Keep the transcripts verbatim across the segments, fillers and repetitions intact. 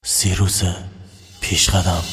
سیروس پیشقدم.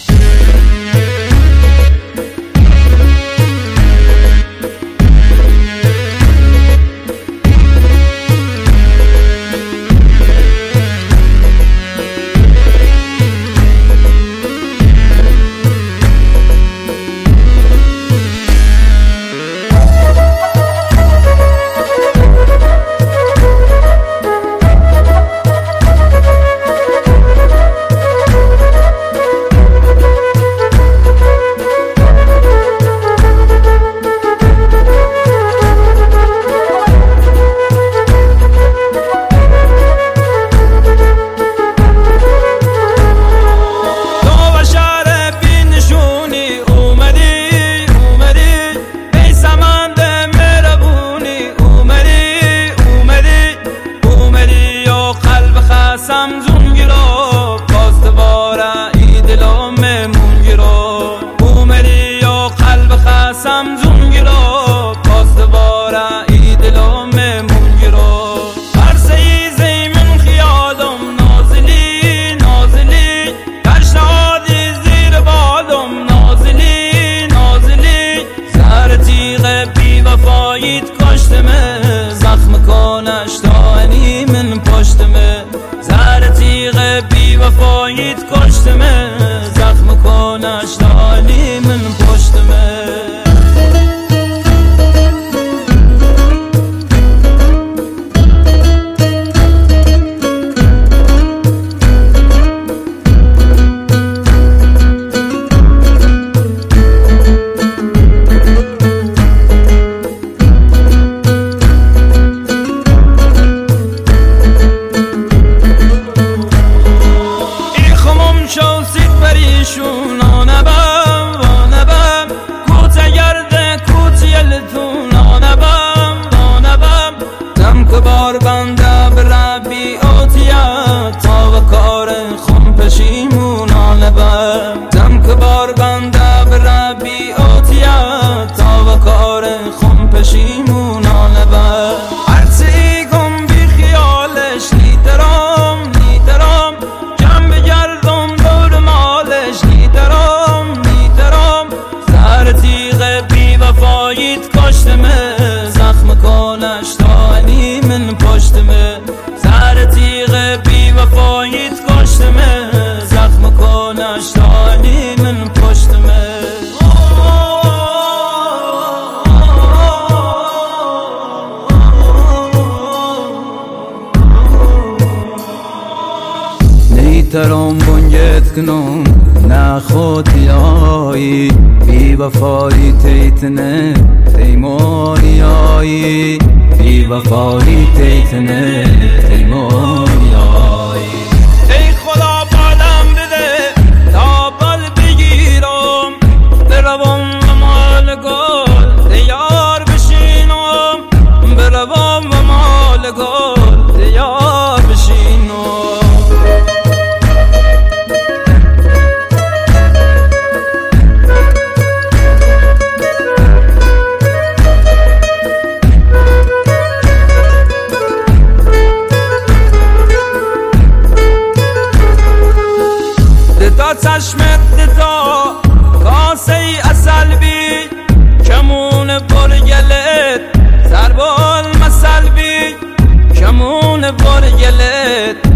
سمزون گیرو باز دوباره ای دلو ممون گیرو اومدی یا قلب خسم زون گیرو باز دوباره ای دلو ممون گیرو هر سیزی من خیالم نازلی نازلی پیشنهادی زیر بالم نازلی نازلی زهر تیغ بی وفاییت کشتمه زخم کنش دانی من پشتمه زهر تیغ بی وفاییت کشتمه زخم کنش دانی من پشتمه شون آنبم آنبم کوچه گرده کوچیلتون آنبم آنبم دم که بار بنده بربی آتیه تا و کار خون پشیمون آنبم دم که بار بنده بربی آتیه تا و کار خون پشیمون آنبم هرچی گم بی خیالش لیترام لیترام کم بگردم دور مالش لیترام لیترام زهر تیغ بی وفاییت کشتمه زخم کنش دانی من پشتمه زهر تیغ بی وفاییت کشتمه زخم کنش دانی من پشتمه ترام بنگت کنم نه خودیایی بی وفایی تیتنه تیمونیایی بی وفایی تیتنه تیمونیایی ای خدا بالم بده تا بال بگیرم بروم و مال گل دیار بشینم بروم و مال گل دیار بشینم تا چشمت تا کاسه ای اصل بی کمون برگلت زربال مسل بی کمون برگلت